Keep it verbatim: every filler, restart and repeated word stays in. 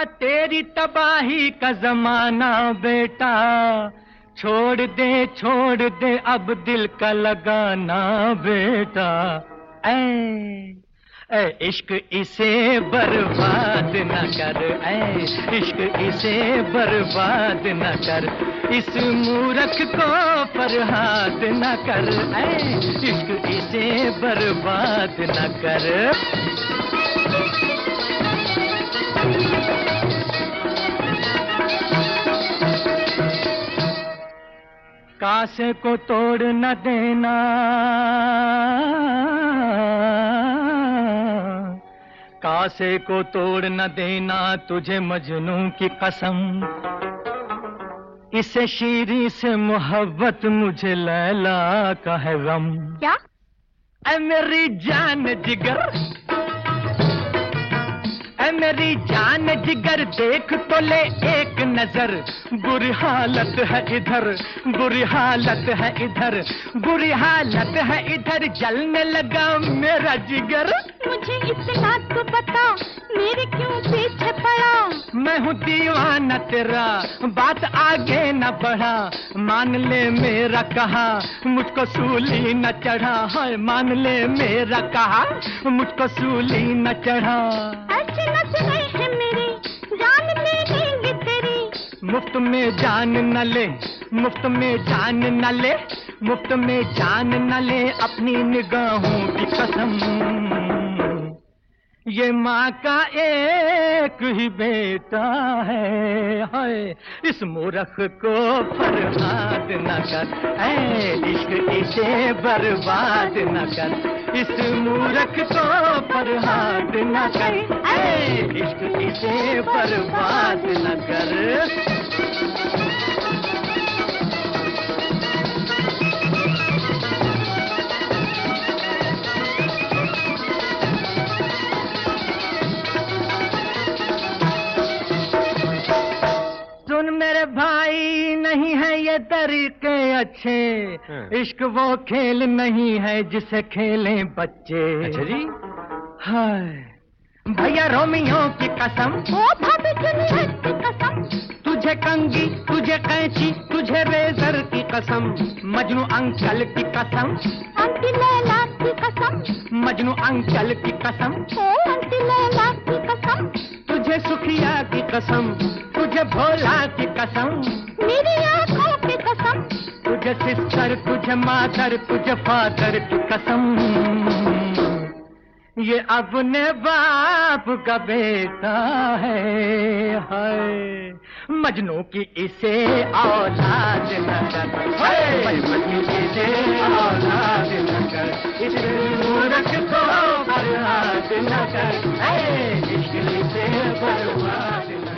तेरी तबाही का जमाना बेटा, छोड़ दे छोड़ दे अब दिल का लगाना बेटा। ऐ ऐ इश्क इसे बर्बाद न कर, ऐ इश्क इसे बर्बाद न कर, इस मूर्ख को फरहाद न कर, ऐ इश्क इसे बर्बाद न कर। कासे को तोड़ न देना, कासे को तोड़ न देना तुझे मजनू की कसम, इसे शीरी से मोहब्बत मुझे लैला का है गम। क्या? ऐ मेरी जान जिगर, ऐ मेरी जान जिगर देख तो ले एक नजर, बुरी हालत है इधर, बुरी हालत है इधर, बुरी हालत है इधर, जलने लगा मेरा जिगर। मुझे इतना तो बता मेरे क्यों पीछे पड़ा, मैं हूँ दीवाना तेरा, बात आगे न बढ़ा, मान ले मेरा कहा मुझको सूली न चढ़ा, है मान ले मेरा कहा मुझको सूली न चढ़ा। ऐसे नजरें हैं मेरी जान ले लेंगे तेरी, मुफ्त में जान न ले, मुफ्त में जान न ले, मुफ्त में जान न ले अपनी निगाहों की कसम, ये माँ का एक ही बेटा है, हाय इस मूर्ख को फरहाद न कर, ऐ इश्क इसे बर्बाद न कर, इस मूर्ख को फरहाद न कर, ऐ इश्क इसे बर्बाद न कर। सुन मेरे भाई नहीं है ये तरीके अच्छे, इश्क वो खेल नहीं है जिसे खेलें बच्चे। अच्छा जी। हाय भैया रोमियो की कसम, ओ भाभी जूलियट की कसम, तुझे कंगी तुझे कैंची तुझे रेजर की कसम, मजनू अंकल की कसम, आंटी लैला की कसम, मजनू अंकल की कसम, ओ आंटी लैला की कसम, तुझे सुखिया की कसम, तुझे भोला की कसम, मेरी आंखों की कसम, तुझे सिस्टर तुझे मादर तुझे फादर की कसम, ये अपने बाप का बेटा है, हाय मजनू की इसे औलाद न कर, हाय मजनू की इसे औलाद न कर, इस मूर्ख को बर्बाद न कर, हाय इश्क इसे बर्बाद न कर।